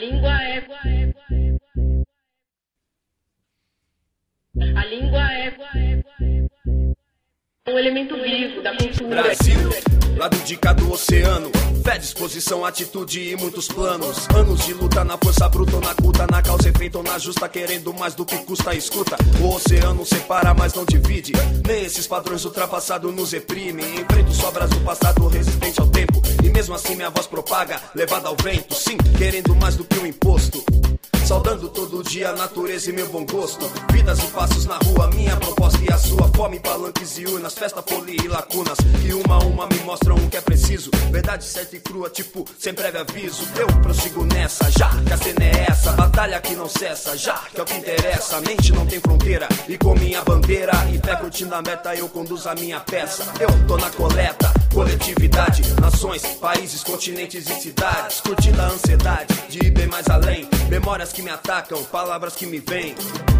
A língua é um elemento vivo da cultura. Brasil, lado de cá do oceano, fé, disposição, atitude e muitos planos. Anos de luta na força bruta, ou na culta, na causa efeito ou na justa, querendo mais do que custa, escuta. O oceano separa, mas não divide. Nem esses padrões ultrapassados nos reprimem. Enfrento sobras do passado, resistente ao tempo. E mesmo assim minha voz propaga, levada ao vento. Sim, querendo mais do que um imposto. Saudando todo dia a natureza e meu bom gosto. Vidas e passos na rua, minha proposta e a sua. Fome, palanques e urnas, festa, folia e lacunas, que uma a uma me mostram o que é preciso. Verdade certa e crua, tipo, sem prévio aviso. Eu prossigo nessa, já que a cena é essa. Batalha que não cessa, já que é o que interessa. A mente não tem fronteira, e com minha bandeira e fé curtindo a meta, eu conduzo a minha peça. Eu tô na coleta, coletividade, nações, países, continentes e cidades, curtindo a ansiedade de ir bem mais além. Memórias que me atacam, palavras que me vêm.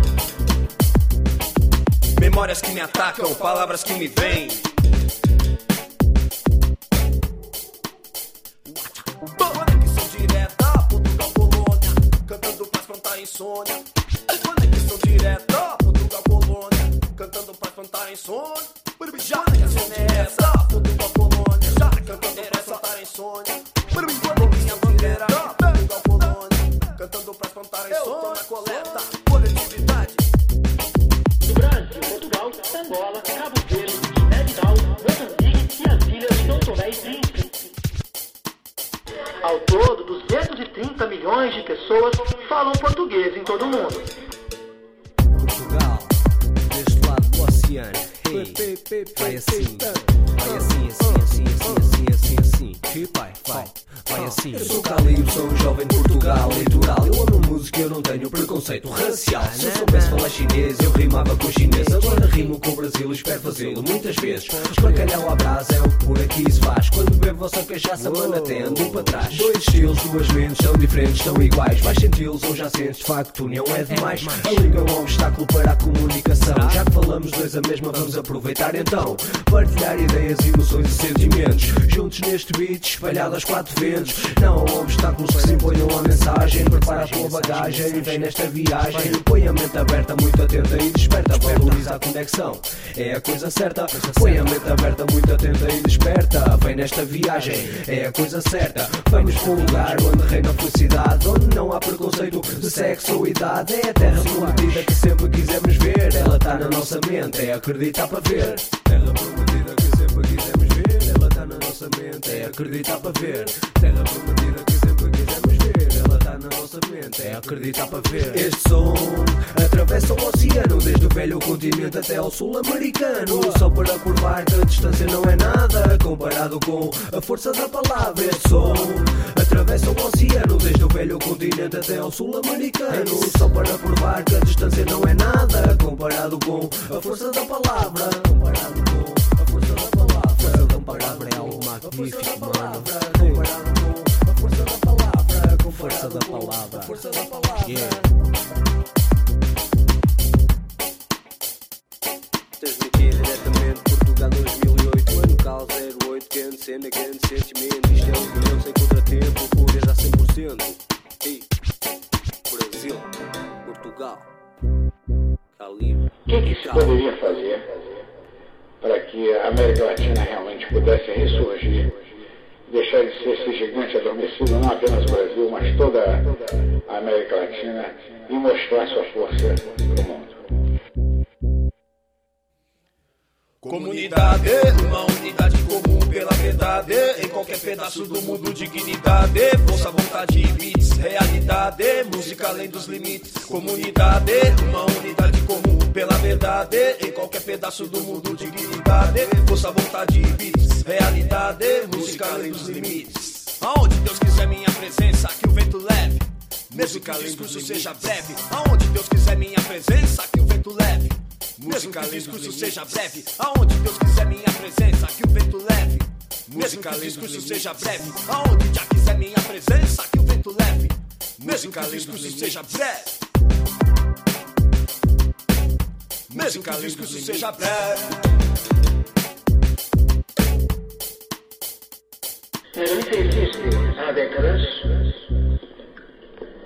Memórias que me atacam, palavras que me vêm. Conexão direta, Portugal, Polônia, cantando pra espantar insônia. Conexão direta, Portugal, Polônia, cantando pra espantar insônia. Já que a cena é essa, Portugal, Polônia, já cantando pra espantar insônia. Conexão direta, Portugal, Polônia, cantando pra espantar insônia. Eu tô na coleta, coletividade. Do Brasil, Portugal, Angola, Cabo Verde, Guiné-Bissau, Moçambique e as ilhas de São Tomé e Príncipe. Ao todo, 230 milhões de pessoas falam português em todo o mundo. Portugal, deste lado do oceano. Hey, vai assim, vai assim, assim. Vai assim. Eu sou Calil, sou um jovem de Portugal, litoral. Eu amo música, eu não tenho preconceito racial. Se eu soubesse falar chinês, eu rimava com chinês. Agora rimo com o Brasil e espero fazê-lo muitas vezes. Bacalhau à brasa é o que por aqui se faz. Quando bebo vossa cachaça, mano, até ando para trás. Dois estilos, duas mentes, são diferentes, são iguais. Vais senti-los ou já sentes, de facto, união é demais. A língua é um obstáculo para a comunicação. Já que falamos dois a mesma, vamos aproveitar então. Partilhar ideias, emoções e sentimentos. Juntos neste beat, espalhado aos quatro ventos. Não há obstáculos que se imponham à mensagem. Prepara a tua bagagem e vem nesta viagem. Põe a mente aberta, muito atenta e desperta. Valoriza a conexão, é a coisa certa. Põe a mente aberta, muito atenta e desperta. Vem nesta viagem, é a coisa certa. Vamos para um lugar onde reina a felicidade, onde não há preconceito de sexo ou idade. É a terra prometida que sempre quisemos ver. Ela está na nossa mente, é acreditar para ver. Terra prometida que sempre quisemos ver. Ela está na nossa mente, é acreditar para ver. Terra prometida que sempre quisemos ver. Ela está na nossa mente, é acreditar para ver. Este som atravessa o oceano, desde o velho continente até ao sul americano. Só para provar que a distância não é nada comparado com a força da palavra. Este som atravessa o oceano, desde o velho continente até ao sul americano. Só para provar que a distância não é nada comparado com a força da palavra. Comparado com a força da palavra. A força da palavra é algo magnífico, mano. Comparado com a força da palavra. Com força da palavra. Força da palavra. Yeah. Transmitir diretamente Portugal 2008. Ano cal 08, grande cena, grande sentimento. Isto é um milhão sem contratempo, pureza a 100%. Ei, Brasil, Portugal, Calil. O que se poderia fazer para que a América Latina realmente pudesse ressurgir, deixar de ser esse gigante adormecido, não apenas o Brasil, mas toda a América Latina, e mostrar sua força para o mundo? Comunidade, uma unidade comum pela verdade. Em qualquer pedaço do mundo, dignidade. Força, vontade e beats, realidade. Música além dos limites. Comunidade, uma unidade comum pela verdade. Em qualquer pedaço do mundo, dignidade. Força, vontade e beats, realidade. Música além dos limites. Aonde Deus quiser minha presença, que o vento leve. Mesmo que o discurso seja breve. Aonde Deus quiser minha presença, que o vento leve. Mesmo que o discurso seja breve, aonde Deus quiser minha presença, que o vento leve. Mesmo que o discurso seja breve, aonde já quiser minha presença, que o vento leve. Mesmo que o discurso seja breve. Mesmo que o discurso seja breve. Não existe há décadas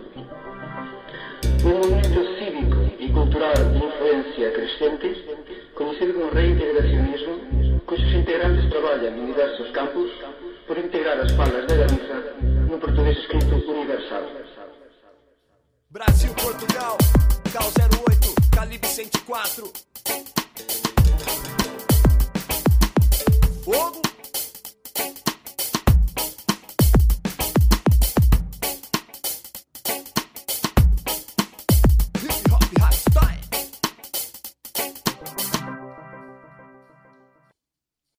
um movimento cívico e cultural de influência crescente, conhecido como reintegracionismo, cujos integrantes trabalham em diversos campos por integrar as falas da Galiza no português escrito universal. Brasil, Portugal, Cal 08, calibre 104. Fogo!